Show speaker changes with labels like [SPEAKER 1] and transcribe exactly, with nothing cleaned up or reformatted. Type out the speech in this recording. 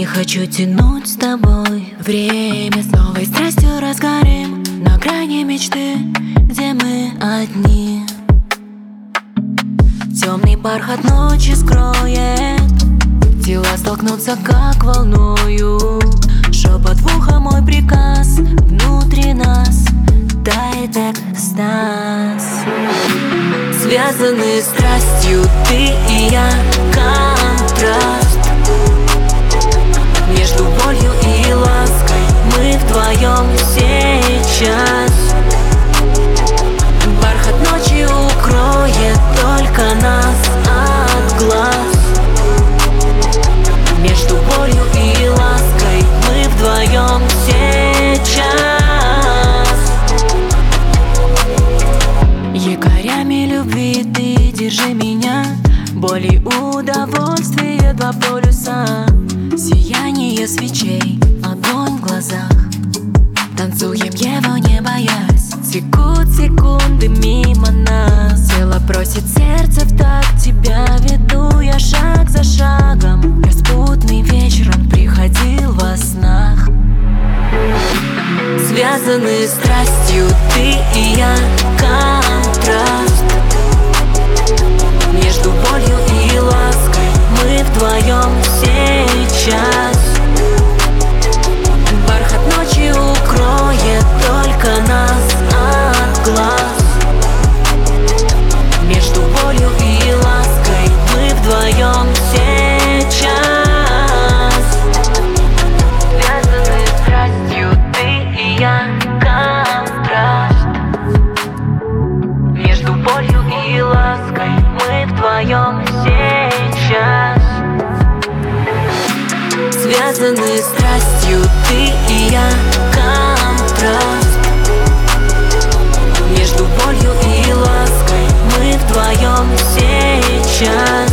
[SPEAKER 1] Не хочу тянуть с тобой время, с новой страстью разгорим на грани мечты, где мы одни. Темный бархат ночи скроет, тела столкнутся как волною. Шепот в ухо мой приказ, внутри нас тает экстаз. Связаны страстью ты и я, контраст между болью и лаской. Мы вдвоем сейчас. Бархат ночи укроет только нас от глаз. Между болью и лаской мы вдвоем сейчас. Якорями любви ты держи меня, боль и удовольствие, два полюса. Сияние свечей, огонь в глазах. Танцуем его не боясь. Текут секунды мимо нас. Тело просит сердце в такт, тебя веду я шаг за шагом. Распутный вечер, он приходил во снах. Связаны страстью ты и я, контраст между болью и лаской. Мы вдвоем сейчас. Бархат ночи укроет только нас от глаз. Между болью и лаской мы вдвоем сейчас. Связаны страстью ты и я, контраст между болью и лаской мы вдвоем сейчас. Связаны страстью ты и я, контраст между болью и лаской мы вдвоем сейчас.